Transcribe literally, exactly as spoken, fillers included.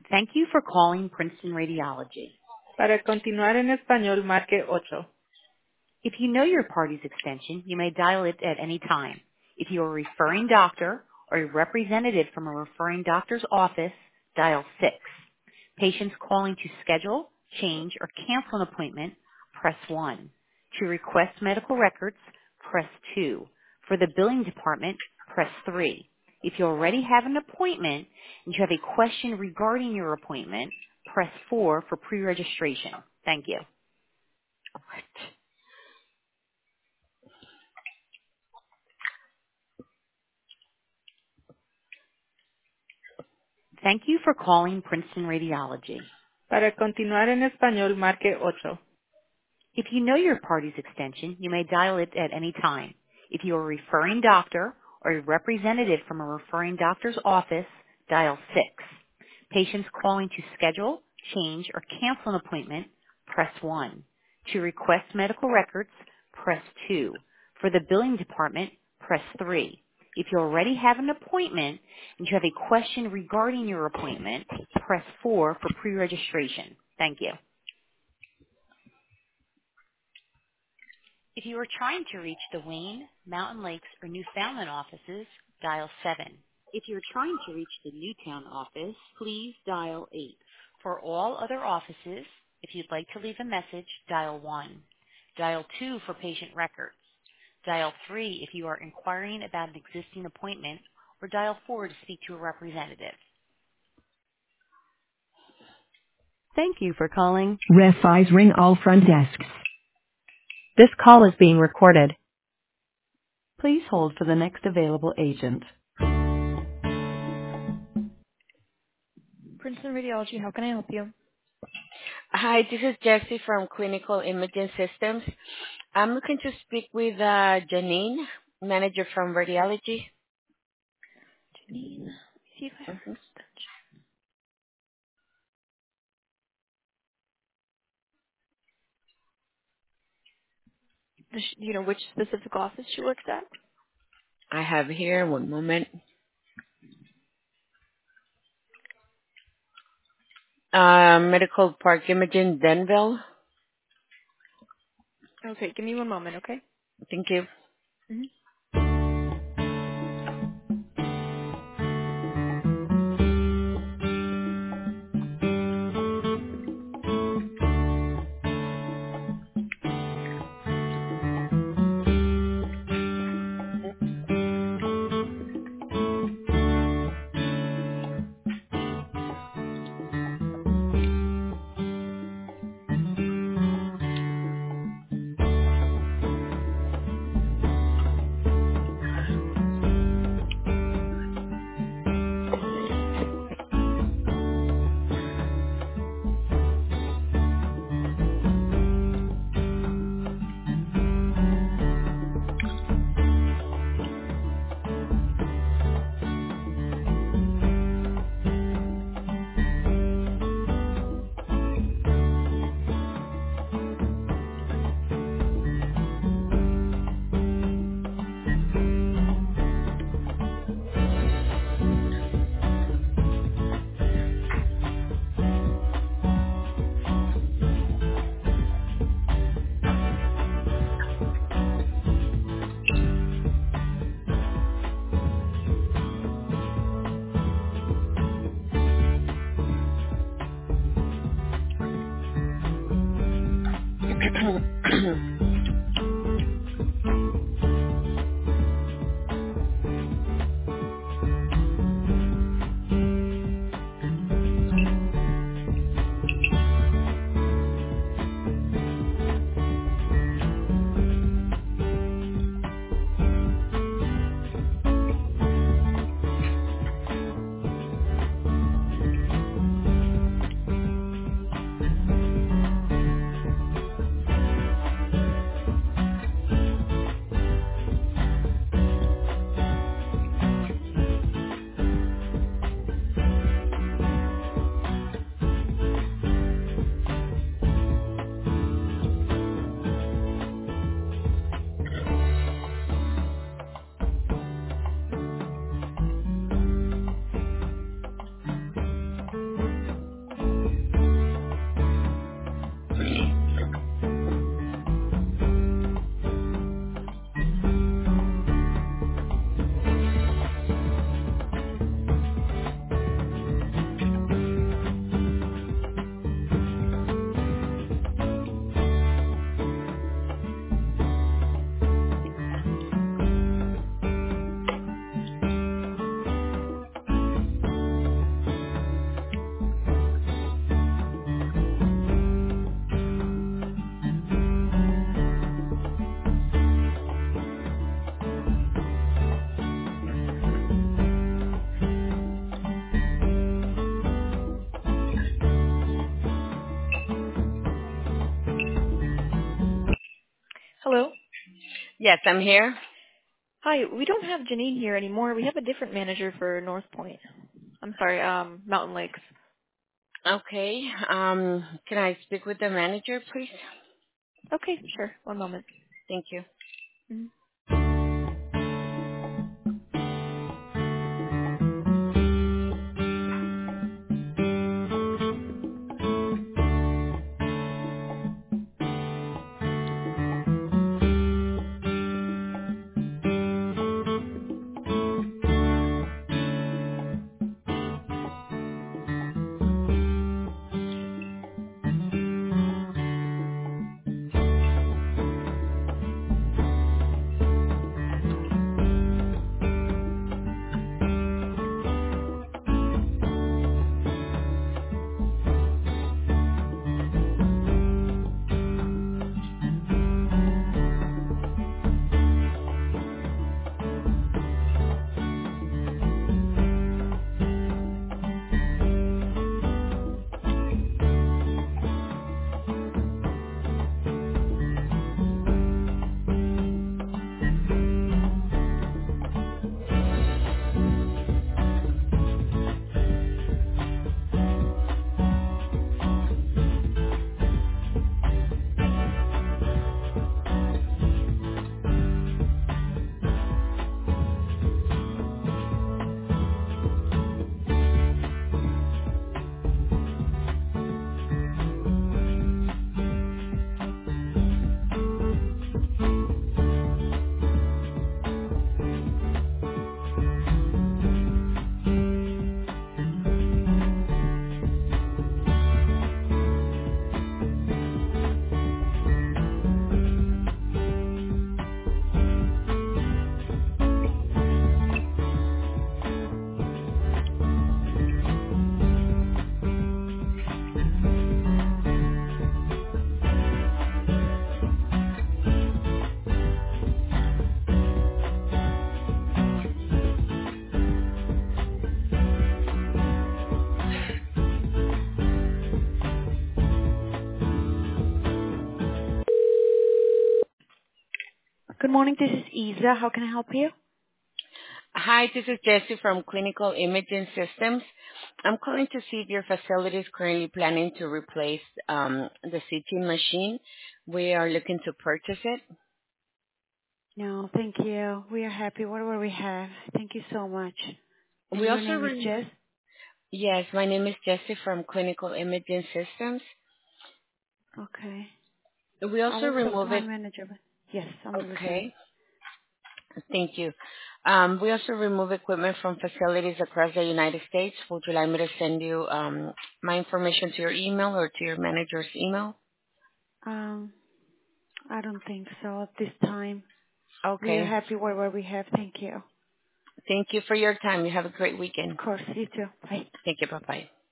Thank you for calling Princeton Radiology. Para continuar en español, marque ocho. If you know your party's extension, you may dial it at any time. If you are a referring doctor or a representative from a referring doctor's office, dial six. Patients calling to schedule, change, or cancel an appointment, press one. To request medical records, press two. For the billing department, press three. If you already have an appointment and you have a question regarding your appointment, press four for pre-registration. Thank you. Thank you for calling Princeton Radiology. Para continuar en español, marque ocho. If you know your party's extension, you may dial it at any time. If you are a referring doctor or a representative from a referring doctor's office, dial six. Patients calling to schedule, change, or cancel an appointment, press one. To request medical records, press two. For the billing department, press three. If you already have an appointment and you have a question regarding your appointment, press four for pre-registration. Thank you. If you are trying to reach the Wayne, Mountain Lakes, or Newfoundland offices, dial seven. If you are trying to reach the Newtown office, please dial eight. For all other offices, if you'd like to leave a message, dial one. Dial two for patient records. Dial three if you are inquiring about an existing appointment, or dial four to speak to a representative. Thank you for calling Ref Ring all front desks. This call is being recorded. Please hold for the next available agent. Princeton Radiology, how can I help you? Hi, this is Jessie from Clinical Imaging Systems. I'm looking to speak with uh, Janine, manager from radiology. Janine, let me see if I have her Mhm. extension. Does she, do you know which specific office she works at? I have here, one moment, uh, Medical Park Imaging, Denville. Okay, give me one moment, okay? Thank you. Mm-hmm. Yes, I'm here. Hi, we don't have Janine here anymore. We have a different manager for North Point. I'm sorry, um, Mountain Lakes. Okay. Um, can I speak with the manager, please? Okay, sure. One moment. Thank you. Mhm. Good morning. This is Isa. How can I help you? Hi, this is Jessie from Clinical Imaging Systems. I'm calling to see if your facility is currently planning to replace um, the C T machine. We are looking to purchase it. No, thank you. We are happy. Whatever we have. Thank you so much. We And your also, name is re- Jess? yes, my name is Jessie from Clinical Imaging Systems. Okay. We I also will talk to remove my it. manager. But yes, I'm listening. Okay, thank you. Um, we also remove equipment from facilities across the United States. Would you like me to send you um, my information to your email or to your manager's email? Um, I don't think so at this time. We are Okay. happy whatever we have. Thank you. Thank you for your time. You have a great Of weekend. course. You too. Bye. Thank you. Bye-bye.